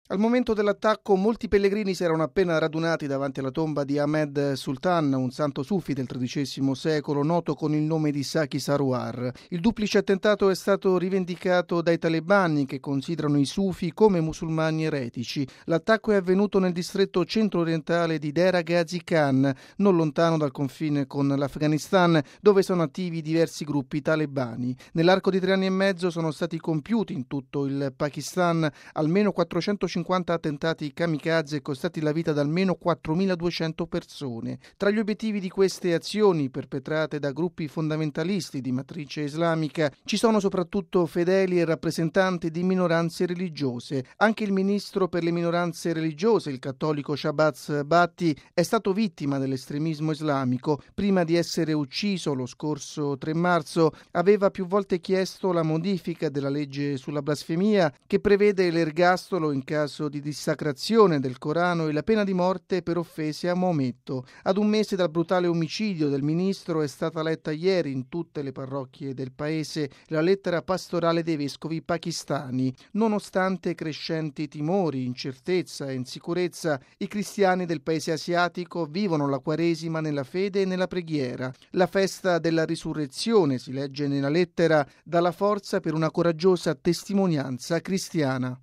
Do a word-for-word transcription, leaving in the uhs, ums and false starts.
Al momento dell'attacco molti pellegrini si erano appena radunati davanti alla tomba di Ahmed Sultan, un santo sufi del tredicesimo secolo noto con il nome di Saki Sarwar. Il duplice attentato è stato rivendicato dai talebani che considerano i sufi come musulmani eretici. L'attacco è avvenuto nel distretto centro-orientale di Dera Ghazi Khan, non lontano dal confine con l'Afghanistan, dove sono attivi diversi gruppi talebani. Nell'arco di tre anni e mezzo sono stati compiuti in tutto il Pakistan almeno quattrocentocinquanta attentati kamikaze costati la vita ad almeno quattromiladuecento persone. Tra gli obiettivi di queste azioni perpetrate da gruppi fondamentalisti di matrice islamica ci sono soprattutto fedeli e rappresentanti di minoranze religiose. Anche il ministro per le minoranze religiose, il cattolico Shahbaz Bhatti, è stato vittima dell'estremismo islamico. Prima di essere ucciso lo scorso tre marzo aveva più volte chiesto la modifica della legge sulla blasfemia che prevede l'ergastolo in caso di dissacrazione del Corano e la pena di morte per offese a Maometto. Ad un mese dal brutale omicidio del ministro è stata letta ieri in tutte le parrocchie del paese la lettera pastorale dei vescovi pakistani. Nonostante crescenti timori, incertezza e insicurezza, i cristiani del paese asiatico vivono la Quaresima nella fede e nella preghiera. La festa della risurrezione, si legge nella lettera, dà la forza per una coraggiosa testimonianza cristiana.